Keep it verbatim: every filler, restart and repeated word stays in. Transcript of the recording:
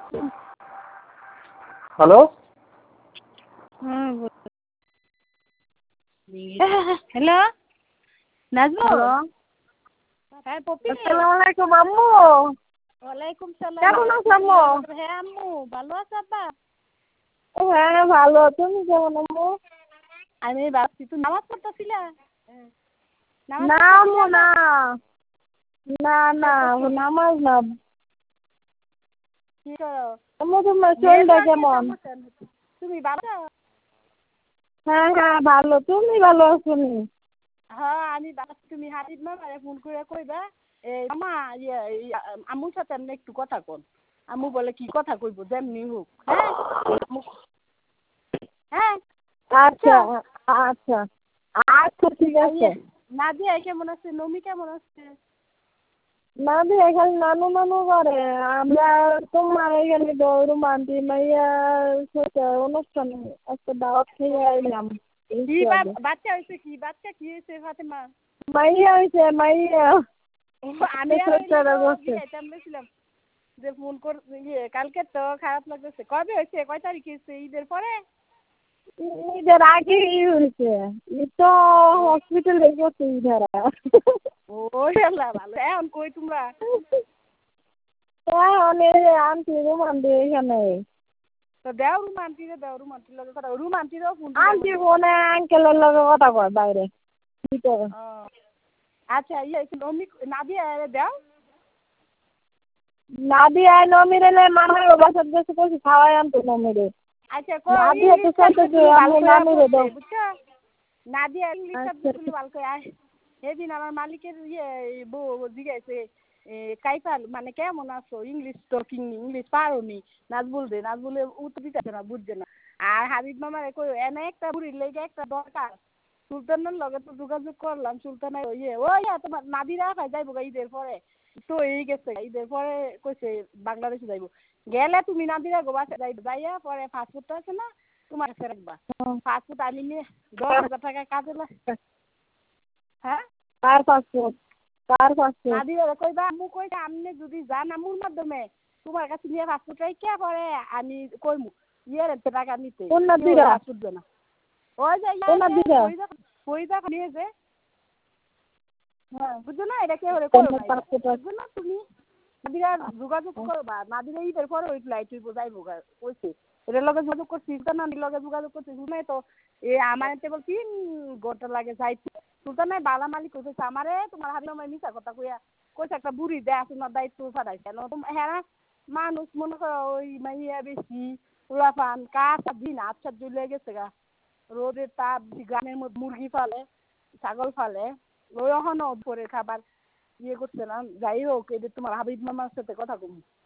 Hello hello Nazmul. Hello হ্যাঁ পপি। আসসালামু আলাইকুম আম্মু। ওয়ালাইকুম সালাম। কেমন আছো আম্মু? হ্যাঁ আম্মু ভালো আছো আব্বা? হ্যাঁ ভালো, তুমি কেমন আম্মু? আমি ভাবছি তুমি নামাজ পড়তেছিলা? না আম্মু না, না না নামাজ না। কি করো? আম্মু তোমার শরীরটা কেমন? তুমি ভালো? হ্যাঁ হ্যাঁ ভালো, তুমি ভালো আছো নি? হ্যাঁ আমি ভালো। তুমি হাবিব মামারে ফোন করে কইবা এই মামা ইয়ে আম্মুর সাথে এমনি একটু কথা কন। আম্মু বলে কি কথা কইব যেমনি হোক। হ্যাঁ হ্যাঁ আচ্ছা আচ্ছা আচ্ছা ঠিক আছে। নাদিয়া কেমন আছে? নমি কেমন আছে? নাদি এখানে নানু নানু করে। আমরা তোমার এখানে গৌরব আন্টি মাইয়ার সাথে অনুষ্ঠান একটা দাওয়াত খেয়ে আইলাম। কি বাচ্চা হয়েছে? কি বাচ্চা কি হয়েছে ফাতেমা? মাইয়া হয়েছে মাইয়া। আমি আর ছিলাম যে ফোন কর ইয়ে কালকে তো খারাপ লাগতেছে। কবে হয়েছে? কয় তারিখ হয়েছে? ঈদের পরে? ঈদের আগে হয়েছে। ঈদ তো হসপিটালে গেছে ঈদের। ও আল্লাহ ভালো। এখন কই তোমরা? এখন আন্টি রুম আন্টি এখানে। তো দেও রুম আন্টি রে দেও রুম আন্টির লগে কথা রুম আন্টিরও ফোন আন্টি ফোনে আঙ্কেলের লগে কথা কয় বাইরে ভিতরে। আচ্ছা ইয়ে নমি নাদিয়া দেও। নাদিয়া নমিরে মামার বাসার দেশে কইছি খাওয়াই আনতো নমিরে। আচ্ছা নাদিয়া তো চাইতেছে আমি নামিরে দাও। নাদিয়া ইংলিশ সাবজেক্টগুলো ভালো করে আয়। সেদিন আমার মালিকের ইয়ে বউ জিজ্ঞাসে কাইফাল মানে কেমন আছো? ইংলিশ টকিং ইংলিশ পারো নি? নাজবুল দে নাজবুলে উত্তর দিতেছে না, বুঝছে না। আর হাবিব মামারে কই এনে একটা বুড়ির লেগে একটা দরকার। সুলতানের লগে তো যোগাযোগ করলাম। সুলতানের ইয়ে ওই তোমার নাদিরা খাই যাইব ঈদের পরে তো এই গেছে ঈদের পরে কইছে বাংলাদেশে যাইব। গেলে তুমি নাদিরা গো বাসা যাইব যাইয়া পরে ফাস্টফুডটা আছে না তোমার কাছে রাখবা। ফাস্টফুড আনিলে দশ হাজার টাকা কাজে লাগে। হ্যাঁ কার পাসপোর্ট কার পাসপোর্ট? নাদিরা কইবা আম্মু কইছে আপনি যদি যান আম্মুর মাধ্যমে তোমার কাছে নিয়ে ফাস্টফুড রাইখা পরে আমি কইমু ইয়ের টাকা নিতে। কোন নাদিরা? ফাস্টফুড দেনা ওই যে কোন নাদিরা? ফরিদা নিয়ে যে হ্যাঁ বুঝছো না এটা কে হরে করো তোমার না পাসপোর্ট বুঝছো না তুমি নাদিরা যোগাযোগ করবা। নাদিরা ঈদের পরে ওই ফ্লাইট যাইবো কইছে এটার লগে যোগাযোগ করছি সুলতানের লগে যোগাযোগ করছি শুনে তো এ আমার কেবল তিন ঘন্টা লাগে যাইতে। সুলতানের বালা মালিক কইছে আমারে তোমার হাবিব মামার মিছা কথা কইয়া কইছে একটা বুড়ি দেয় তোমার দায়িত্ব ফাটাইছে হ্যাঁ মানুষ মনে করো ওই মাইয়া বেশি উলাফান কাজ দিন আচ্ছা জ্বলে গেছে গা রোদের তাপ গ্রামের মধ্যে মুরগি ফালে ছাগল ফালে ওই এখনো পরে খাবার ইয়ে করছে না। যাই হোক এদের তোমার হাবিব মামার সাথে কথা কম।